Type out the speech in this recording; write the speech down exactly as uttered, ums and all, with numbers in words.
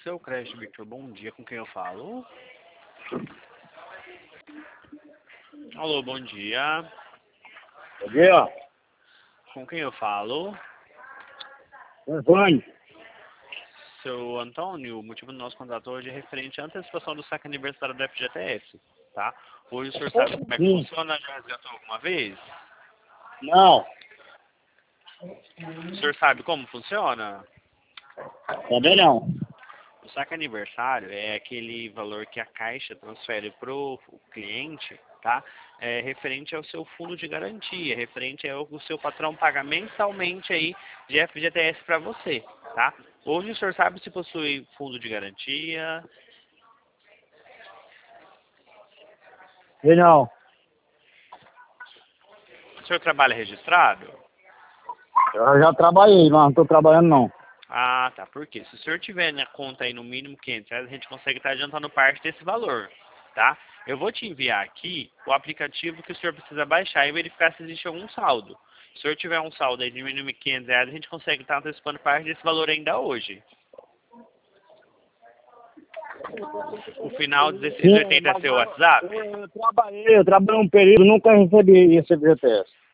Seu Crédito Victor, bom dia, com quem eu falo? Alô, bom dia. Bom dia. Com quem eu falo? Antônio. Seu Antônio, o motivo do nosso contato hoje é referente à antecipação do saque aniversário do F G T S, tá? Hoje o senhor sabe como é que Sim. funciona? Já resgatou alguma vez? Não, O senhor sabe como funciona? também não. O saque aniversário é aquele valor que a Caixa transfere para o cliente, tá? É referente ao seu fundo de garantia, referente ao que o seu patrão paga mensalmente aí de F G T S para você, tá? Hoje o senhor sabe se possui fundo de garantia? E não. O senhor trabalha registrado? Eu já trabalhei, mas não estou trabalhando não. Ah, tá. Por quê? Se o senhor tiver na conta aí no mínimo quinhentos reais, a gente consegue estar adiantando parte desse valor, tá? Eu vou te enviar aqui o aplicativo que o senhor precisa baixar e verificar se existe algum saldo. Se o senhor tiver um saldo aí de mínimo quinhentos reais, a gente consegue estar antecipando parte desse valor ainda hoje. O final dezesseis Sim, oitenta é mas seu eu, WhatsApp? eu, eu trabalhei, eu trabalhei um período, nunca recebi esse F G T S.